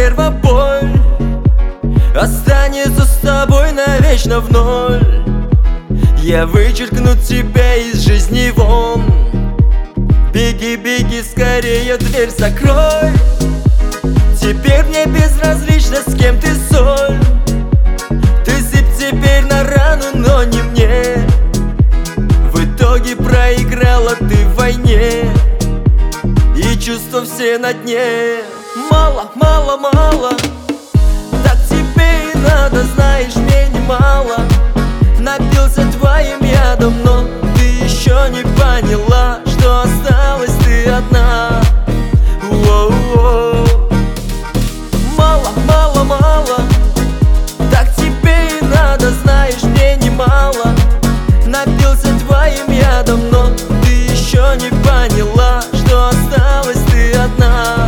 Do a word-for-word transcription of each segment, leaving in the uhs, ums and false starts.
стерва боль останется с тобой навечно в ноль. Я вычеркну тебя из жизни вон. Беги, беги, скорее дверь закрой. Теперь мне безразлично, с кем ты соль. Ты сыпь теперь на рану, но не мне. В итоге проиграла ты в войне, и чувства все на дне. Мало, мало, мало, так тебе и надо, знаешь, мне немало. Напился твоим ядом, но ты еще не поняла, что осталась ты одна. Воу-воу. Мало, мало, мало, так тебе и надо, знаешь, мне немало. Напился твоим ядом, но ты еще не поняла, что осталась ты одна.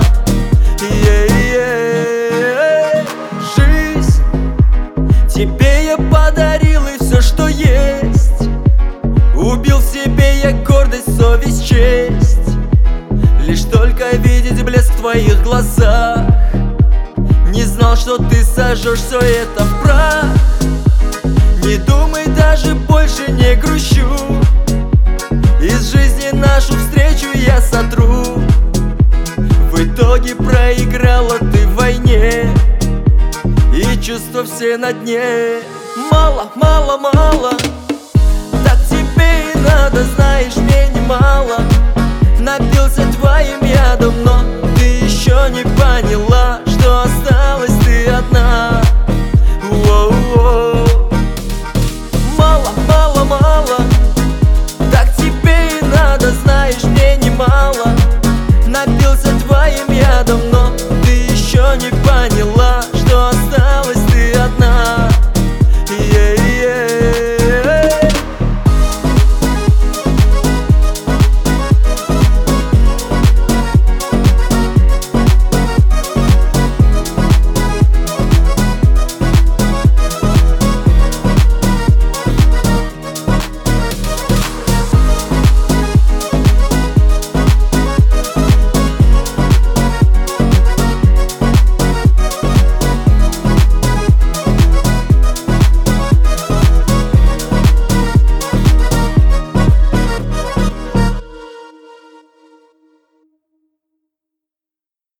Е-е-е. Жизнь тебе я подарил, и все, что есть. Убил в себе я гордость, совесть, честь. Лишь только видеть блеск в твоих глазах. Не знал, что ты сожжешь все это в прах. Не думай, даже больше не грущу. Из жизни нашу встречу я сотру. В итоге проиграла ты в войне, и чувства все на дне. Мало, мало, мало, так тебе и надо, знаешь, мне немало. Напился твоим ядом, но ты еще не поняла, что осталась ты одна. Воу-воу. Мало, мало, мало, так тебе и надо, знаешь, мне немало. Напился твоим ядом, но ты еще не поняла,